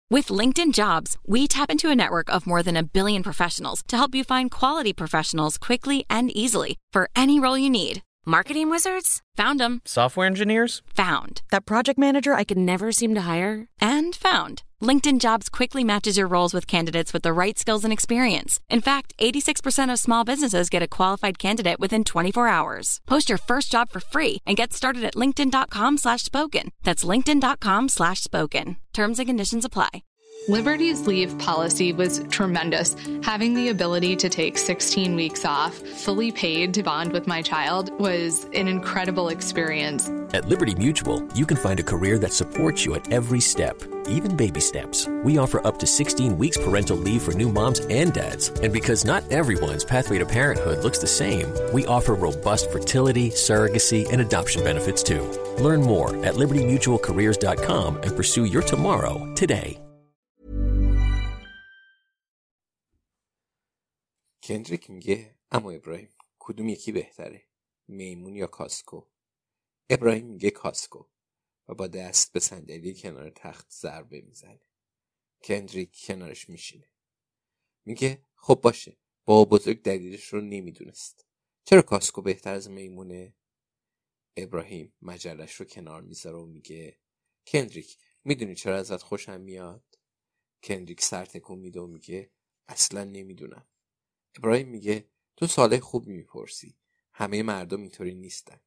With LinkedIn Jobs, we tap into a network of more than 1 billion professionals to help you find quality professionals quickly and easily for any role you need. Marketing wizards? Found them. Software engineers? Found. That project manager I could never seem to hire? And found. LinkedIn Jobs quickly matches your roles with candidates with the right skills and experience. In fact, 86% of small businesses get a qualified candidate within 24 hours. Post your first job for free and get started at linkedin.com/spoken. That's linkedin.com/spoken. Terms and conditions apply. Liberty's leave policy was tremendous. Having the ability to take 16 weeks off, fully paid to bond with my child, was an incredible experience. At Liberty Mutual, you can find a career that supports you at every step, even baby steps. We offer up to 16 weeks parental leave for new moms and dads. And because not everyone's pathway to parenthood looks the same, we offer robust fertility, surrogacy, and adoption benefits too. Learn more at libertymutualcareers.com and pursue your tomorrow today. کندریک میگه اما ابراهیم کدوم یکی بهتره؟ میمون یا کاسکو؟ ابراهیم میگه کاسکو و با دست به صندلی کنار تخت ضربه میزنه. کندریک کنارش میشینه. میگه خب باشه، بابا بزرگ دلیلش رو نمیدونست. چرا کاسکو بهتر از میمونه؟ ابراهیم مجلش رو کنار میذاره و میگه کندریک میدونی چرا ازت خوشم میاد؟ کندریک سر تکون میده و میگه اصلا نمیدونم. ابراهیم میگه تو سوال خوبی میپرسی. همه مردم اینطوری نیستن.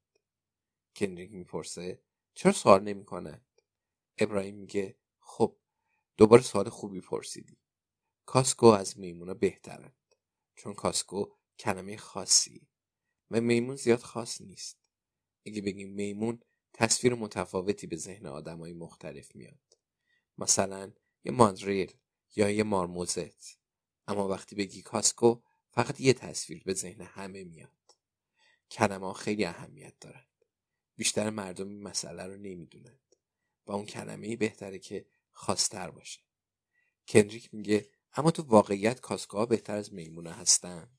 کندریک میپرسه چرا سوال نمیکنن؟ ابراهیم میگه خب دوباره سوال خوبی پرسیدی. کاسکو از میمونا بهترند چون کاسکو کلمه خاصی و میمون زیاد خاص نیست. اگه بگیم میمون تصویر متفاوتی به ذهن آدمای مختلف میاد. مثلا یه ماندریل یا یه مارموزت. اما وقتی بگی کاسکو فقط یه تصویر به ذهن همه میاد. کلمه ها خیلی اهمیت دارند. بیشتر مردم این مسئله رو نمیدونند و اون کلمه‌ای بهتره که خاص‌تر باشه. کندریک میگه اما تو واقعیت کاسکوها بهتر از میمونا هستند.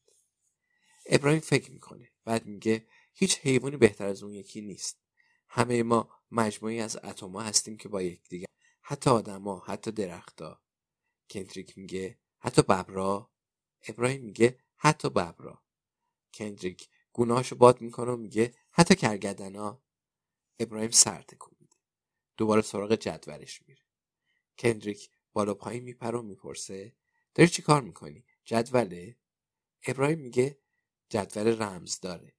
ابراهیم فکر میکنه. بعد میگه هیچ حیوانی بهتر از اون یکی نیست. همه ما مجموعی از اتم‌ها هستیم که با یکدیگر، حتی آدم‌ها، حتی درخت‌ها. کندریک میگه حتی ببرا؟ ابراهیم میگه حتی ببرا. کندریک گونه‌هاشو باد میکنه و میگه حتی کرگدن‌ها. ابراهیم سر تکون میده. دوباره سراغ جدولش میره. کندریک بالا پایین میپره و میپرسه داری چی کار میکنی؟ جدوله؟ ابراهیم میگه جدول رمز داره.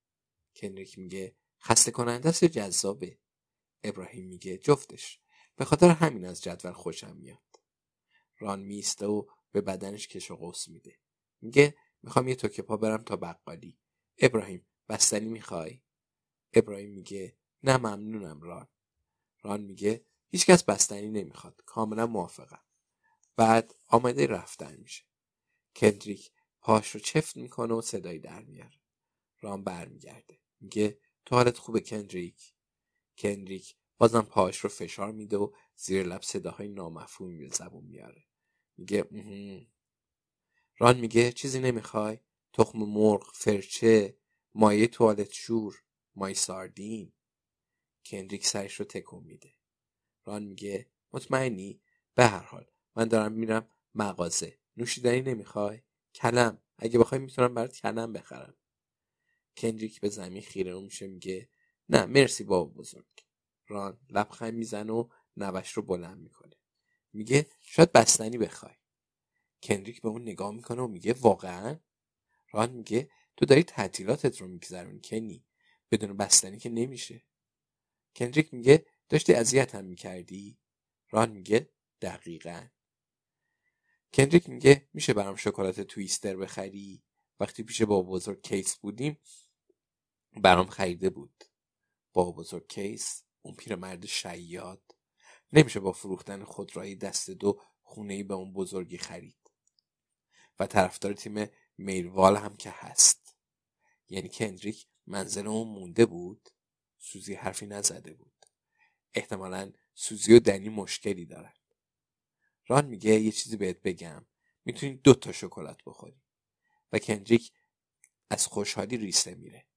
کندریک میگه خسته کننده است یا جذابه؟ ابراهیم میگه جفتش. به خاطر همین از جدول خوشم میاد. ران میسته و به بدنش کش و قوس میده. میگه میخوام یه توکه پا برم تا بقالی. ابراهیم بستنی میخوای؟ ابراهیم میگه نه ممنونم ران. ران میگه هیچکس بستنی نمیخواد. کاملا موافقم. بعد آماده رفتن میشه. کندریک پاش رو چفت میکنه و صدایی در میاره. ران برمیگرده. میگه تو حالت خوبه کندریک؟ کندریک بازم پاش رو فشار میده و زیر لب صداهای نامفهومی به زبون میاره. میگه ران میگه چیزی نمیخوای؟ تخم مرغ، فرچه، مایه توالت شور، مای ساردین. کندریک سرش رو تکون میده. ران میگه مطمئنی؟ به هر حال من دارم میرم مغازه. نوشیدنی نمیخوای؟ کلم، اگه بخوای میتونم برات کلم بخرم. کندریک به زمین خیره رو میشه. میگه نه مرسی بابا بزرگ. ران لبخند میزنه و نوش رو بلند میکنه. میگه شاید بستنی بخوای. کندریک به اون نگاه میکنه و میگه واقعا؟ ران میگه تو داری تعطیلاتت رو میگذرونی کنی، بدون بستنی که نمیشه. کندریک میگه داشتی اذیتم میکردی؟ ران میگه دقیقاً. کندریک میگه میشه برام شکلات تویستر بخری؟ وقتی پیش بابا بزرگ کیس بودیم برام خریده بود. بابا بزرگ کیس، اون پیرمرد شیاد، نمیشه با فروختن خودروهای دست دو خونه‌ای به اون بزرگی خرید. و طرفدار تیم میروال هم که هست. یعنی کندریک منزل اون مونده بود. سوزی حرفی نزده بود. احتمالاً سوزی و دنی مشکلی دارن. ران میگه یه چیزی بهت بگم، میتونی 2 شکلات بخوری. و کندریک از خوشحالی ریسه میره.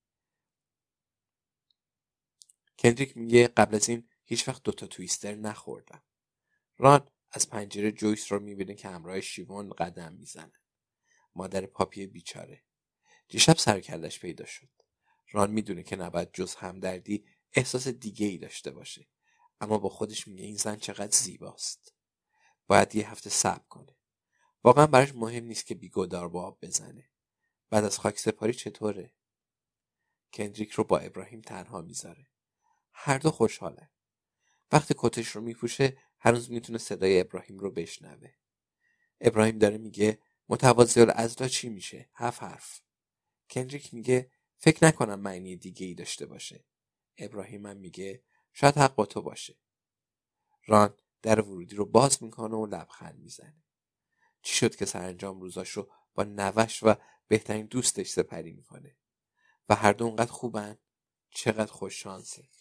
کندریک میگه قبل از این هیچ وقت 2 تویستر نخوردم. ران از پنجره جویس رو میبینه که همراه شیون قدم میزنه. مادر پاپی بیچاره. دیشب سرکلش پیدا شد. ران میدونه که نباید جز همدردی احساس دیگه ای داشته باشه، اما با خودش میگه این زن چقدر زیباست. باید یه هفته صبر کنه. واقعا براش مهم نیست که بیگدار با آب بزنه. بعد از خاک سپاری چطوره؟ کندریک رو با ابراهیم تنها میذاره. هر دو خوشحالن. وقتی کتش رو میپوشه هنوز میتونه صدای ابراهیم رو بشنوه. ابراهیم داره میگه متواضع العذرا چی میشه؟ 7 حرف. کندریک میگه فکر نکنم معنی دیگه ای داشته باشه. ابراهیم هم میگه شاید حق با تو باشه. ران در ورودی رو باز میکنه و لبخند میزنه. چی شد که سرانجام روزاش رو با نوش و بهترین دوستش سپری میکنه؟ و هر دو اونقدر خوبن؟ چقدر خوش شانسه.